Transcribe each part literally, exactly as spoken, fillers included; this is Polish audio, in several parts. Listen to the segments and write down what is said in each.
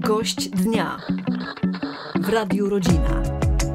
Gość dnia w Radiu Rodzina.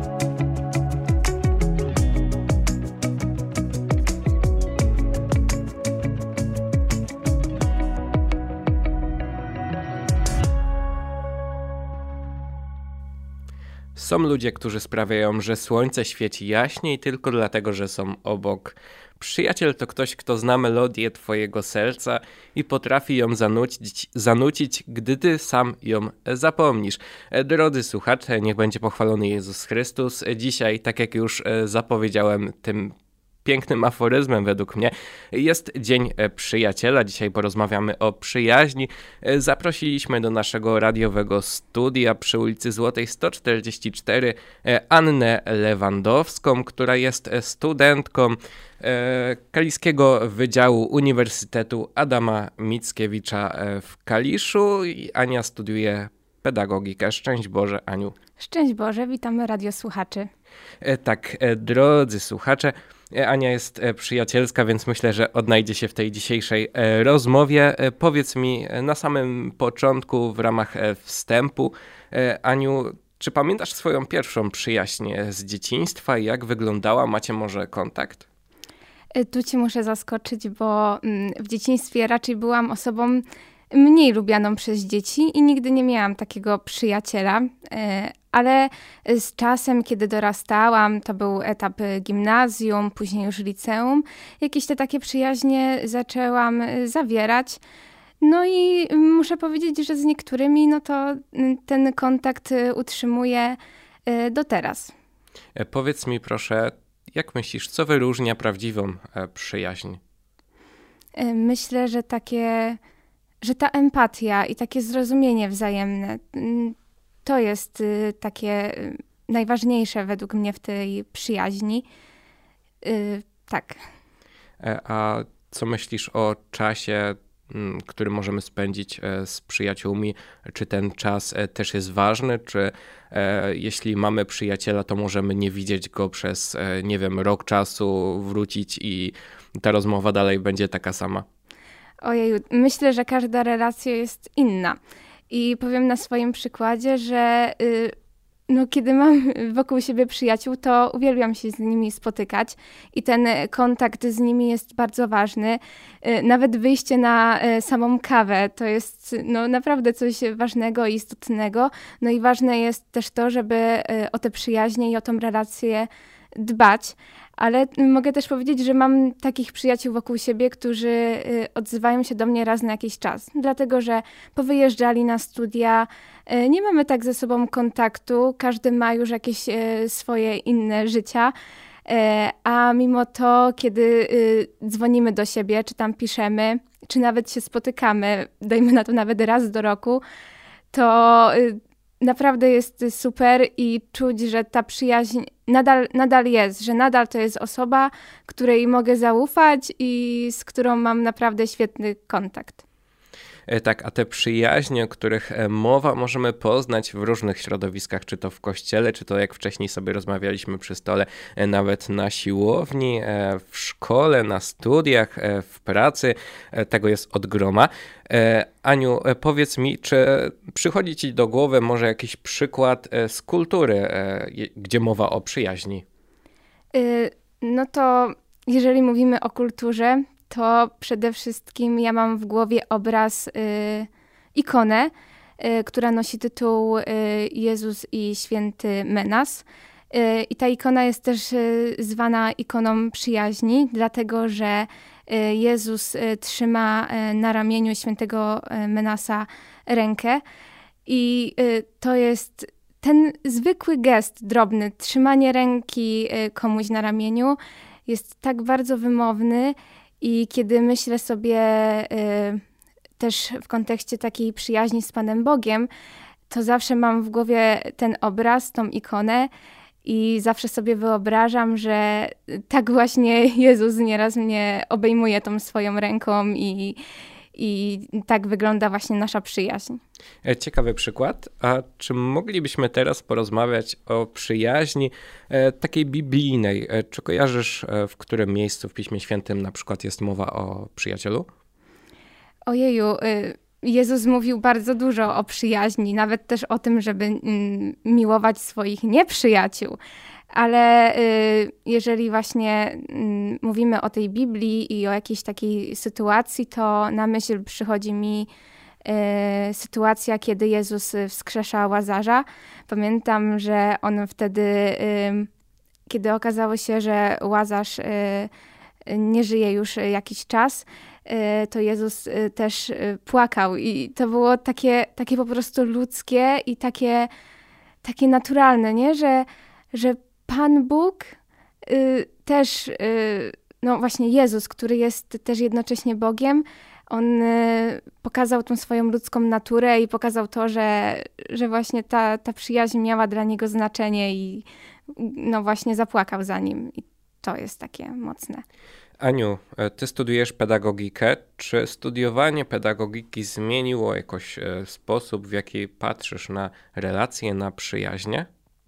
Są ludzie, którzy sprawiają, że słońce świeci jaśniej tylko dlatego, że są obok. Przyjaciel to ktoś, kto zna melodię twojego serca i potrafi ją zanucić, zanucić, gdy ty sam ją zapomnisz. Drodzy słuchacze, niech będzie pochwalony Jezus Chrystus. Dzisiaj, tak jak już zapowiedziałem tym pięknym aforyzmem według mnie, jest Dzień Przyjaciela. Dzisiaj porozmawiamy o przyjaźni. Zaprosiliśmy do naszego radiowego studia przy ulicy Złotej sto czterdzieści cztery Annę Lewandowską, która jest studentką Kaliskiego Wydziału Uniwersytetu Adama Mickiewicza w Kaliszu. I Ania studiuje pedagogikę. Szczęść Boże, Aniu. Szczęść Boże, witamy radiosłuchaczy. Tak, drodzy słuchacze, Ania jest przyjacielska, więc myślę, że odnajdzie się w tej dzisiejszej rozmowie. Powiedz mi na samym początku, w ramach wstępu, Aniu, czy pamiętasz swoją pierwszą przyjaźń z dzieciństwa? Jak wyglądała? Macie może kontakt? Tu cię muszę zaskoczyć, bo w dzieciństwie raczej byłam osobą mniej lubianą przez dzieci i nigdy nie miałam takiego przyjaciela, ale z czasem, kiedy dorastałam, to był etap gimnazjum, później już liceum, jakieś te takie przyjaźnie zaczęłam zawierać. No i muszę powiedzieć, że z niektórymi no to ten kontakt utrzymuję do teraz. Powiedz mi proszę, jak myślisz, co wyróżnia prawdziwą przyjaźń? Myślę, że takie... że ta empatia i takie zrozumienie wzajemne, to jest takie najważniejsze według mnie w tej przyjaźni. Tak. A co myślisz o czasie, który możemy spędzić z przyjaciółmi? Czy ten czas też jest ważny? Czy jeśli mamy przyjaciela, to możemy nie widzieć go przez, nie wiem, rok czasu, wrócić i ta rozmowa dalej będzie taka sama? Ojeju, myślę, że każda relacja jest inna. I powiem na swoim przykładzie, że y, no, kiedy mam wokół siebie przyjaciół, to uwielbiam się z nimi spotykać i ten kontakt z nimi jest bardzo ważny. Y, nawet wyjście na y, samą kawę to jest no, naprawdę coś ważnego i istotnego. No i ważne jest też to, żeby y, o te przyjaźnie i o tą relację dbać. Ale mogę też powiedzieć, że mam takich przyjaciół wokół siebie, którzy odzywają się do mnie raz na jakiś czas. Dlatego, że powyjeżdżali na studia, nie mamy tak ze sobą kontaktu, każdy ma już jakieś swoje inne życia. A mimo to, kiedy dzwonimy do siebie, czy tam piszemy, czy nawet się spotykamy, dajmy na to nawet raz do roku, to naprawdę jest super i czuć, że ta przyjaźń nadal, nadal jest, że nadal to jest osoba, której mogę zaufać i z którą mam naprawdę świetny kontakt. Tak, a te przyjaźnie, o których mowa, możemy poznać w różnych środowiskach, czy to w kościele, czy to jak wcześniej sobie rozmawialiśmy przy stole, nawet na siłowni, w szkole, na studiach, w pracy. Tego jest od groma. Aniu, powiedz mi, czy przychodzi ci do głowy może jakiś przykład z kultury, gdzie mowa o przyjaźni? No to jeżeli mówimy o kulturze, to przede wszystkim ja mam w głowie obraz, y, ikonę, y, która nosi tytuł y, Jezus i Święty Menas. Y, I ta ikona jest też y, zwana ikoną przyjaźni, dlatego że y, Jezus y, trzyma y, na ramieniu Świętego y, Menasa rękę. I y, to jest ten zwykły gest drobny, trzymanie ręki y, komuś na ramieniu jest tak bardzo wymowny. I kiedy myślę sobie y, też w kontekście takiej przyjaźni z Panem Bogiem, to zawsze mam w głowie ten obraz, tą ikonę i zawsze sobie wyobrażam, że tak właśnie Jezus nieraz mnie obejmuje tą swoją ręką i, i tak wygląda właśnie nasza przyjaźń. Ciekawy przykład. A czy moglibyśmy teraz porozmawiać o przyjaźni e, takiej biblijnej? E, czy kojarzysz, e, w którym miejscu w Piśmie Świętym na przykład jest mowa o przyjacielu? Ojeju, y, Jezus mówił bardzo dużo o przyjaźni, nawet też o tym, żeby mm, miłować swoich nieprzyjaciół. Ale y, jeżeli właśnie y, mówimy o tej Biblii i o jakiejś takiej sytuacji, to na myśl przychodzi mi y, sytuacja, kiedy Jezus wskrzesza Łazarza. Pamiętam, że on wtedy, y, kiedy okazało się, że Łazarz y, nie żyje już jakiś czas, y, to Jezus y, też y, płakał. I to było takie, takie po prostu ludzkie i takie, takie naturalne, nie? Że, że Pan Bóg y, też, y, no właśnie Jezus, który jest też jednocześnie Bogiem, on y, pokazał tą swoją ludzką naturę i pokazał to, że, że właśnie ta, ta przyjaźń miała dla niego znaczenie i no właśnie zapłakał za nim. I to jest takie mocne. Aniu, ty studiujesz pedagogikę. Czy studiowanie pedagogiki zmieniło jakoś sposób, w jaki patrzysz na relacje, na przyjaźnie?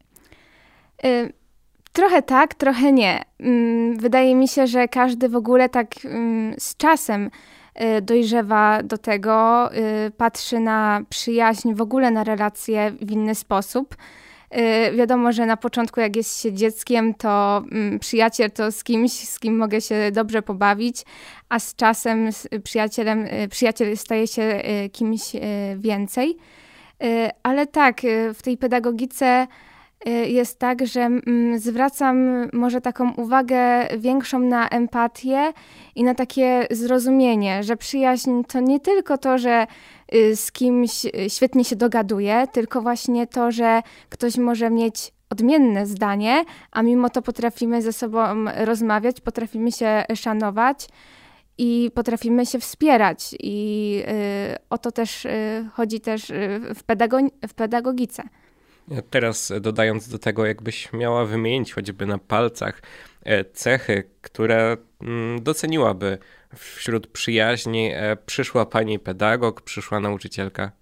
Y- Trochę tak, trochę nie. Wydaje mi się, że każdy w ogóle tak z czasem dojrzewa do tego, patrzy na przyjaźń, w ogóle na relacje w inny sposób. Wiadomo, że na początku jak jest się dzieckiem, to przyjaciel to z kimś, z kim mogę się dobrze pobawić, a z czasem z przyjacielem, przyjaciel staje się kimś więcej. Ale tak, w tej pedagogice jest tak, że zwracam może taką uwagę większą na empatię i na takie zrozumienie, że przyjaźń to nie tylko to, że z kimś świetnie się dogaduje, tylko właśnie to, że ktoś może mieć odmienne zdanie, a mimo to potrafimy ze sobą rozmawiać, potrafimy się szanować i potrafimy się wspierać. I o to też chodzi też w, pedago- w pedagogice. Teraz dodając do tego, jakbyś miała wymienić choćby na palcach cechy, które doceniłaby wśród przyjaźni przyszła pani pedagog, przyszła nauczycielka?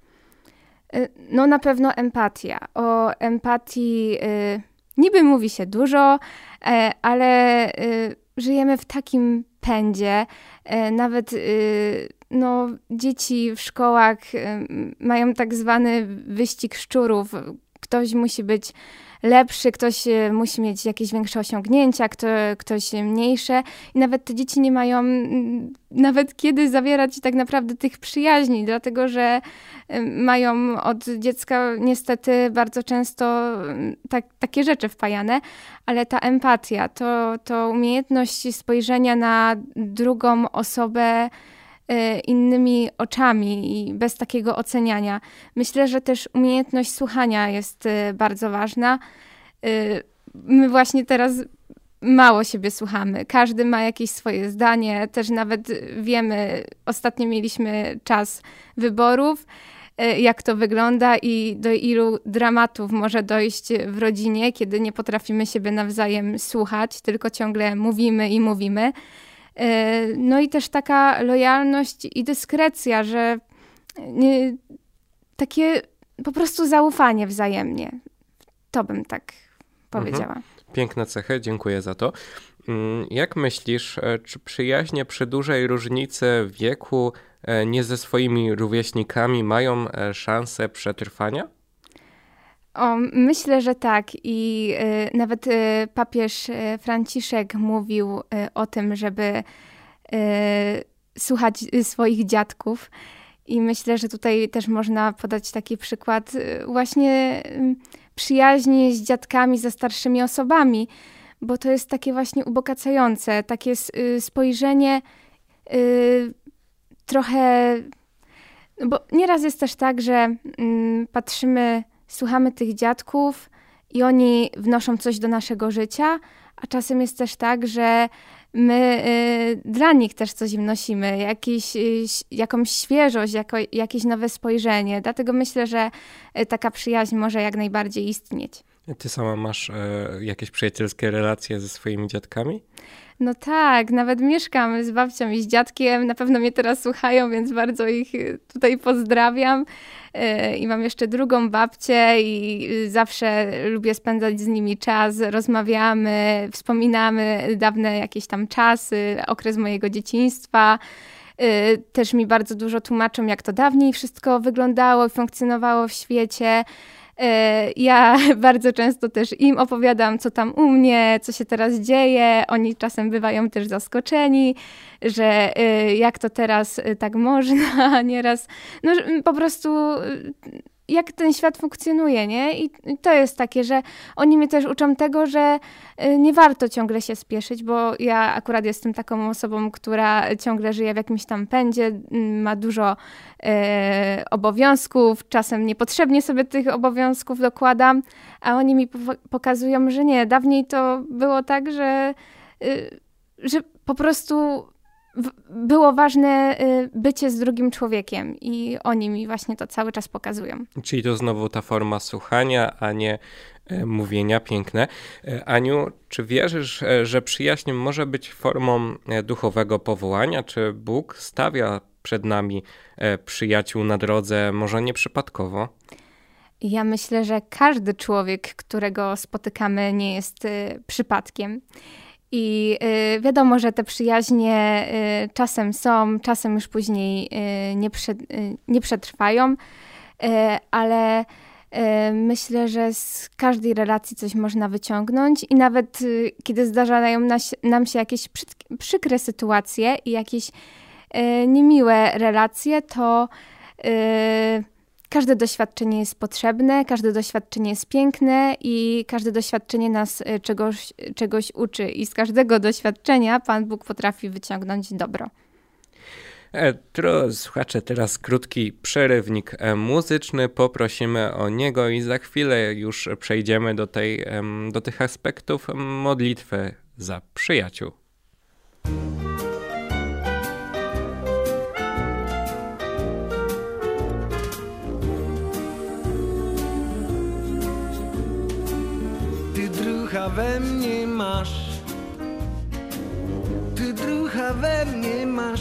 No na pewno empatia. O empatii y, niby mówi się dużo, y, ale y, żyjemy w takim pędzie. Y, nawet y, no, dzieci w szkołach mają tak zwany wyścig szczurów. Ktoś musi być lepszy, ktoś musi mieć jakieś większe osiągnięcia, kto, ktoś mniejsze. I nawet te dzieci nie mają nawet kiedy zawierać tak naprawdę tych przyjaźni, dlatego że mają od dziecka niestety bardzo często tak, takie rzeczy wpajane, ale ta empatia, to, to umiejętność spojrzenia na drugą osobę innymi oczami i bez takiego oceniania. Myślę, że też umiejętność słuchania jest bardzo ważna. My właśnie teraz mało siebie słuchamy. Każdy ma jakieś swoje zdanie. Też nawet wiemy, ostatnio mieliśmy czas wyborów, jak to wygląda i do ilu dramatów może dojść w rodzinie, kiedy nie potrafimy siebie nawzajem słuchać, tylko ciągle mówimy i mówimy. No i też taka lojalność i dyskrecja, że nie, takie po prostu zaufanie wzajemnie. To bym tak powiedziała. Mhm. Piękne cechy, dziękuję za to. Jak myślisz, czy przyjaźnie przy dużej różnicy wieku nie ze swoimi rówieśnikami mają szansę przetrwania? O, myślę, że tak i y, nawet y, papież y, Franciszek mówił y, o tym, żeby y, słuchać y, swoich dziadków i myślę, że tutaj też można podać taki przykład y, właśnie y, przyjaźni z dziadkami, ze starszymi osobami, bo to jest takie właśnie ubogacające, takie y, spojrzenie y, trochę, no bo nieraz jest też tak, że y, patrzymy, słuchamy tych dziadków i oni wnoszą coś do naszego życia, a czasem jest też tak, że my y, dla nich też coś wnosimy, jakiś, y, jakąś świeżość, jako, jakieś nowe spojrzenie. Dlatego myślę, że y, taka przyjaźń może jak najbardziej istnieć. Ty sama masz y, jakieś przyjacielskie relacje ze swoimi dziadkami? No tak, nawet mieszkam z babcią i z dziadkiem, na pewno mnie teraz słuchają, więc bardzo ich tutaj pozdrawiam. I mam jeszcze drugą babcię i zawsze lubię spędzać z nimi czas, rozmawiamy, wspominamy dawne jakieś tam czasy, okres mojego dzieciństwa. też mi bardzo dużo tłumaczą, jak to dawniej wszystko wyglądało i funkcjonowało w świecie. Ja bardzo często też im opowiadam, co tam u mnie, co się teraz dzieje. Oni czasem bywają też zaskoczeni, że jak to teraz tak można nieraz. No po prostu jak ten świat funkcjonuje, nie? I to jest takie, że oni mnie też uczą tego, że nie warto ciągle się spieszyć, bo ja akurat jestem taką osobą, która ciągle żyje w jakimś tam pędzie, ma dużo e, obowiązków, czasem niepotrzebnie sobie tych obowiązków dokładam, a oni mi po- pokazują, że nie, dawniej to było tak, że, y, że po prostu było ważne bycie z drugim człowiekiem i oni mi właśnie to cały czas pokazują. Czyli to znowu ta forma słuchania, a nie e, mówienia. Piękne. E, Aniu, czy wierzysz, e, że przyjaźń może być formą e, duchowego powołania? Czy Bóg stawia przed nami e, przyjaciół na drodze, może nieprzypadkowo? Ja myślę, że każdy człowiek, którego spotykamy, nie jest y, przypadkiem. I y, wiadomo, że te przyjaźnie y, czasem są, czasem już później y, nie, prze, y, nie przetrwają, y, ale y, myślę, że z każdej relacji coś można wyciągnąć i nawet y, kiedy zdarzają nas, nam się jakieś przy, przykre sytuacje i jakieś y, niemiłe relacje, to y, każde doświadczenie jest potrzebne, każde doświadczenie jest piękne i każde doświadczenie nas czegoś, czegoś uczy. I z każdego doświadczenia Pan Bóg potrafi wyciągnąć dobro. E, Drodzy słuchacze, teraz krótki przerywnik e, muzyczny. Poprosimy o niego i za chwilę już przejdziemy do, tej, em, do tych aspektów modlitwy za przyjaciół. Drucha we mnie masz, ty drucha we mnie masz.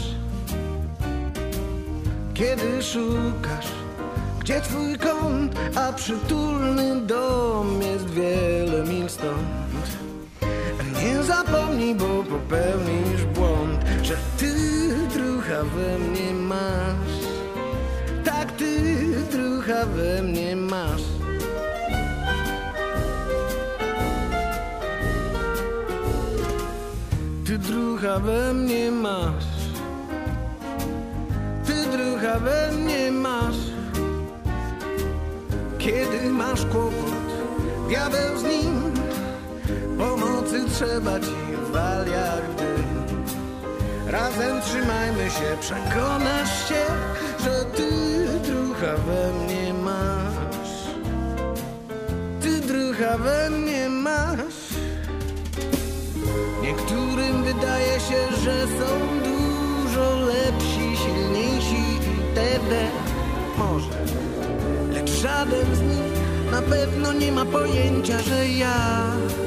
Kiedy szukasz, gdzie twój kąt, a przytulny dom jest wiele mil stąd. Nie zapomnij, bo popełnisz błąd, że ty drucha we mnie masz. Tak, ty drucha we mnie masz. Ty drucha we mnie masz, ty drucha we mnie masz. Kiedy masz kłopot, diabeł z nim, pomocy trzeba ci wal jak dym. Razem trzymajmy się, przekonasz się, że ty drucha we mnie masz. Ty drucha we mnie masz. Niektórym wydaje się, że są dużo lepsi, silniejsi itd. Może, lecz żaden z nich na pewno nie ma pojęcia, że ja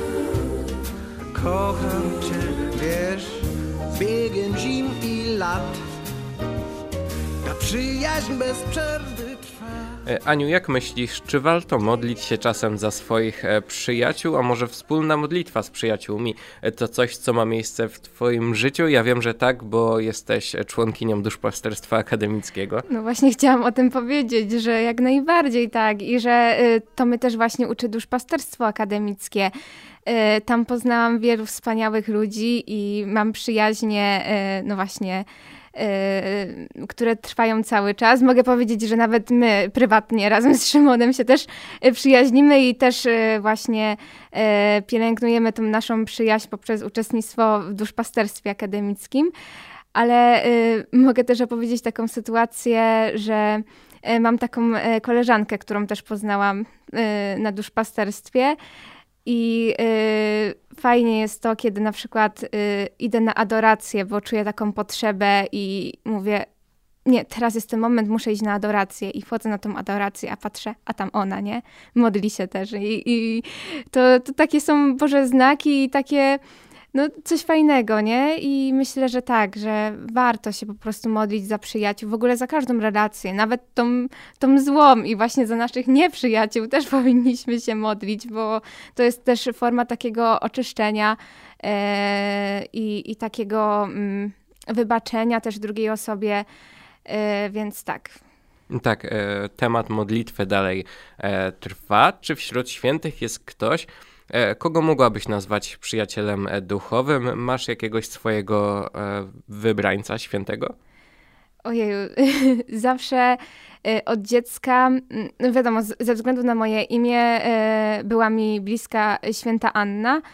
kocham cię, wiesz, z biegiem zim i lat. Ta przyjaźń bez przerwy trwa. Aniu, jak myślisz, czy warto modlić się czasem za swoich przyjaciół, a może wspólna modlitwa z przyjaciółmi to coś, co ma miejsce w twoim życiu? Ja wiem, że tak, bo jesteś członkinią Duszpasterstwa Akademickiego. No właśnie chciałam o tym powiedzieć, że jak najbardziej tak i że y, to mnie też właśnie uczy Duszpasterstwo Akademickie. Y, tam poznałam wielu wspaniałych ludzi i mam przyjaźnie, y, no właśnie, Yy, które trwają cały czas. Mogę powiedzieć, że nawet my prywatnie razem z Szymonem się też przyjaźnimy i też yy, właśnie yy, pielęgnujemy tą naszą przyjaźń poprzez uczestnictwo w Duszpasterstwie Akademickim. Ale yy, mogę też opowiedzieć taką sytuację, że yy, mam taką yy, koleżankę, którą też poznałam yy, na Duszpasterstwie. I y, fajnie jest to, kiedy na przykład y, idę na adorację, bo czuję taką potrzebę i mówię, nie, teraz jest ten moment, muszę iść na adorację i wchodzę na tą adorację, a patrzę, a tam ona, nie? Modli się też i, i to, to takie są Boże znaki i takie, no coś fajnego, nie? I myślę, że tak, że warto się po prostu modlić za przyjaciół, w ogóle za każdą relację, nawet tą, tą złą i właśnie za naszych nieprzyjaciół też powinniśmy się modlić, bo to jest też forma takiego oczyszczenia e, i, i takiego, mm, wybaczenia też drugiej osobie, y, więc tak. Tak, e, temat modlitwy dalej e, trwa. Czy wśród świętych jest ktoś, e, kogo mogłabyś nazwać przyjacielem e, duchowym? Masz jakiegoś swojego e, wybrańca świętego? Ojeju, zawsze y, od dziecka, no wiadomo, z, ze względu na moje imię y, była mi bliska święta Anna y,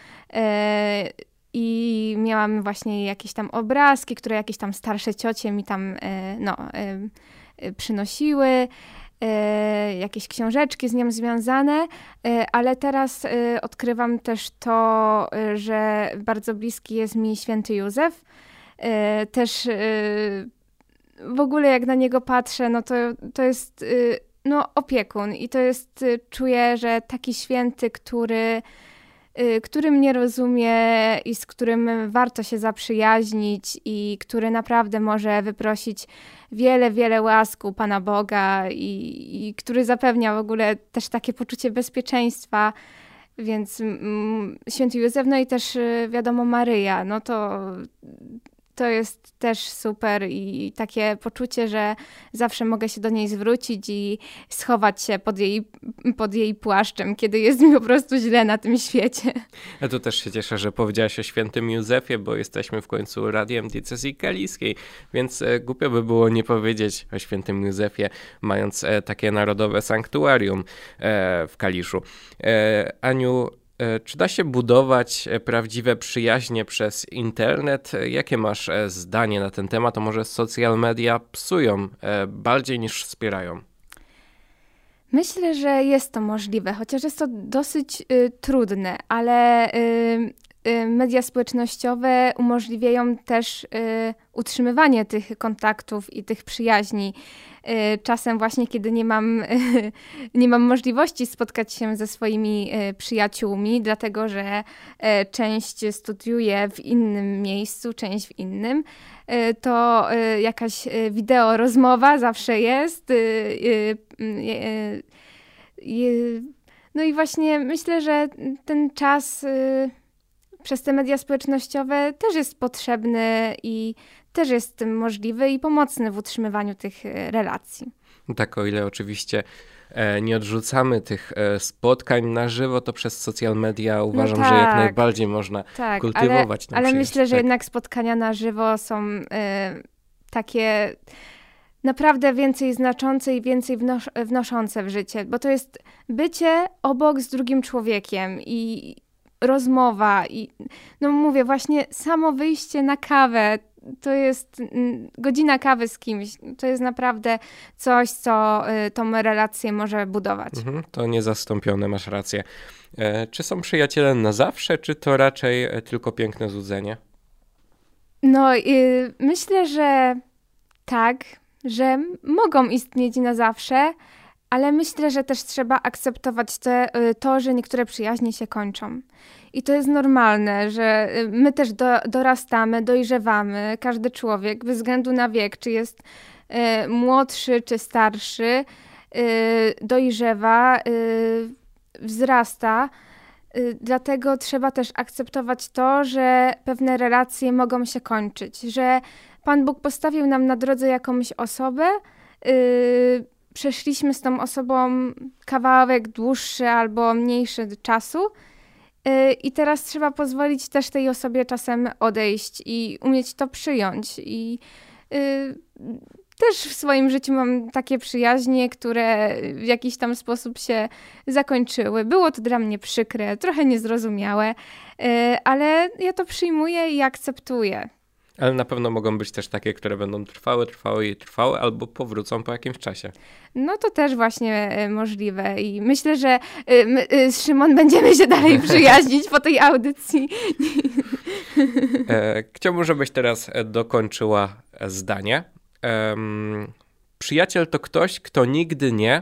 i miałam właśnie jakieś tam obrazki, które jakieś tam starsze ciocie mi tam y, no, y, y, przynosiły, y, jakieś książeczki z nią związane, y, ale teraz y, odkrywam też to, y, że bardzo bliski jest mi święty Józef. Y, też y, w ogóle jak na niego patrzę, no to, to jest y, no, opiekun i to jest, y, czuję, że taki święty, który, y, który mnie rozumie i z którym warto się zaprzyjaźnić i który naprawdę może wyprosić wiele, wiele łask u Pana Boga i, i który zapewnia w ogóle też takie poczucie bezpieczeństwa. Więc mm, święty Józef, no i też y, wiadomo Maryja, no to... To jest też super i takie poczucie, że zawsze mogę się do niej zwrócić i schować się pod jej, pod jej płaszczem, kiedy jest mi po prostu źle na tym świecie. Ja tu też się cieszę, że powiedziałaś o świętym Józefie, bo jesteśmy w końcu radiem diecezji kaliskiej, więc e, głupio by było nie powiedzieć o świętym Józefie, mając e, takie narodowe sanktuarium e, w Kaliszu. E, Aniu, czy da się budować prawdziwe przyjaźnie przez internet? Jakie masz zdanie na ten temat? To może social media psują bardziej niż wspierają? Myślę, że jest to możliwe, chociaż jest to dosyć y, trudne, ale y, y, media społecznościowe umożliwiają też y, utrzymywanie tych kontaktów i tych przyjaźni. Y, czasem właśnie, kiedy nie mam, y, nie mam możliwości spotkać się ze swoimi y, przyjaciółmi, dlatego że y, część studiuje w innym miejscu, część w innym, y, to y, jakaś y, wideo rozmowa zawsze jest. Y, y, y, y, no i właśnie myślę, że ten czas y, przez te media społecznościowe też jest potrzebny i też jest możliwy i pomocny w utrzymywaniu tych relacji. Tak, o ile oczywiście e, nie odrzucamy tych e, spotkań na żywo, to przez social media uważam, no tak, że jak najbardziej można tak, kultywować ale, ale myślę, że tak. jednak spotkania na żywo są y, takie naprawdę więcej znaczące i więcej wnos- wnoszące w życie, bo to jest bycie obok z drugim człowiekiem i rozmowa i no mówię właśnie samo wyjście na kawę, to jest mm, godzina kawy z kimś, to jest naprawdę coś, co y, tą relację może budować. Mhm, to niezastąpione, masz rację. E, czy są przyjaciele na zawsze, czy to raczej e, tylko piękne złudzenie? No y, myślę, że tak, że mogą istnieć na zawsze, ale myślę, że też trzeba akceptować te, to, że niektóre przyjaźnie się kończą. I to jest normalne, że my też do, dorastamy, dojrzewamy, każdy człowiek, bez względu na wiek, czy jest y, młodszy, czy starszy, y, dojrzewa, y, wzrasta. Y, dlatego trzeba też akceptować to, że pewne relacje mogą się kończyć, że Pan Bóg postawił nam na drodze jakąś osobę, y, przeszliśmy z tą osobą kawałek dłuższy albo mniejszy czasu yy, i teraz trzeba pozwolić też tej osobie czasem odejść i umieć to przyjąć. I yy, też w swoim życiu mam takie przyjaźnie, które w jakiś tam sposób się zakończyły. Było to dla mnie przykre, trochę niezrozumiałe, yy, ale ja to przyjmuję i akceptuję. Ale na pewno mogą być też takie, które będą trwały, trwały i trwały, albo powrócą po jakimś czasie. No to też właśnie y, możliwe i myślę, że y, my, y, z Szymon będziemy się dalej przyjaźnić po tej audycji. E, chciałbym, żebyś teraz dokończyła zdanie. E, przyjaciel to ktoś, kto nigdy nie...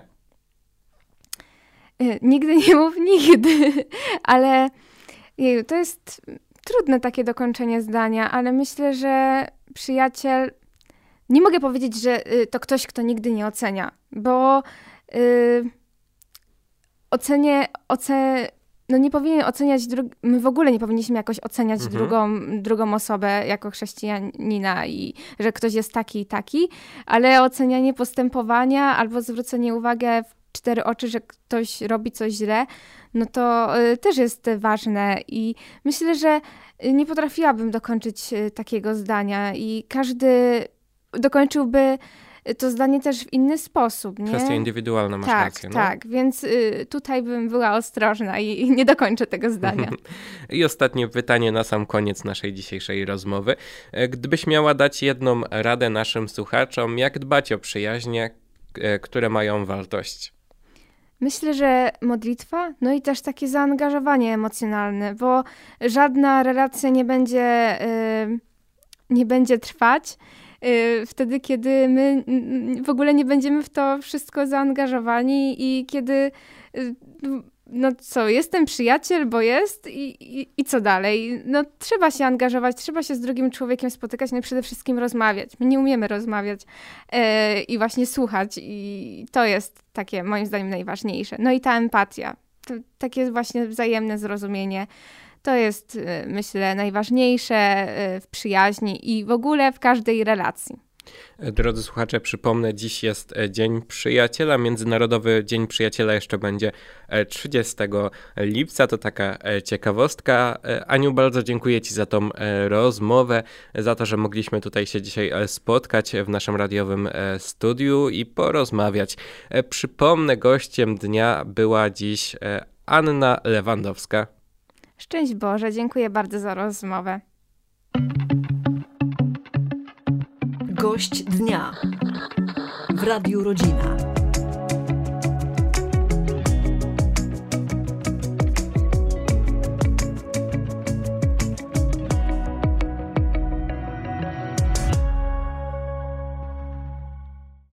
Y, nigdy nie mów nigdy, ale jeju, to jest trudne takie dokończenie zdania, ale myślę, że przyjaciel... Nie mogę powiedzieć, że y, to ktoś, kto nigdy nie ocenia, bo y, ocenie, oce, no nie powinien oceniać, dru- my w ogóle nie powinniśmy jakoś oceniać Mhm. drugą, drugą osobę jako chrześcijanina i że ktoś jest taki i taki, ale ocenianie postępowania albo zwrócenie uwagi w cztery oczy, że ktoś robi coś źle, no to y, też jest ważne i myślę, że nie potrafiłabym dokończyć y, takiego zdania i każdy dokończyłby to zdanie też w inny sposób, nie? Kwestia indywidualna, masz tak, rację. No. Tak, więc y, tutaj bym była ostrożna i, i nie dokończę tego zdania. I ostatnie pytanie na sam koniec naszej dzisiejszej rozmowy. E, Gdybyś miała dać jedną radę naszym słuchaczom, jak dbać o przyjaźnie, e, które mają wartość? Myślę, że modlitwa, no i też takie zaangażowanie emocjonalne, bo żadna relacja nie będzie, y, nie będzie trwać y, wtedy, kiedy my y, w ogóle nie będziemy w to wszystko zaangażowani i kiedy, y, no co, jestem przyjaciel, bo jest i, i, i co dalej? No trzeba się angażować, trzeba się z drugim człowiekiem spotykać, no i przede wszystkim rozmawiać. My nie umiemy rozmawiać e, i właśnie słuchać i to jest takie moim zdaniem najważniejsze. No i ta empatia, to, takie właśnie wzajemne zrozumienie, to jest e, myślę najważniejsze e, w przyjaźni i w ogóle w każdej relacji. Drodzy słuchacze, przypomnę, dziś jest Dzień Przyjaciela, Międzynarodowy Dzień Przyjaciela jeszcze będzie trzydziestego lipca, to taka ciekawostka. Aniu, bardzo dziękuję Ci za tą rozmowę, za to, że mogliśmy tutaj się dzisiaj spotkać w naszym radiowym studiu i porozmawiać. Przypomnę, gościem dnia była dziś Anna Lewandowska. Szczęść Boże, dziękuję bardzo za rozmowę. Gość dnia w Radiu Rodzina.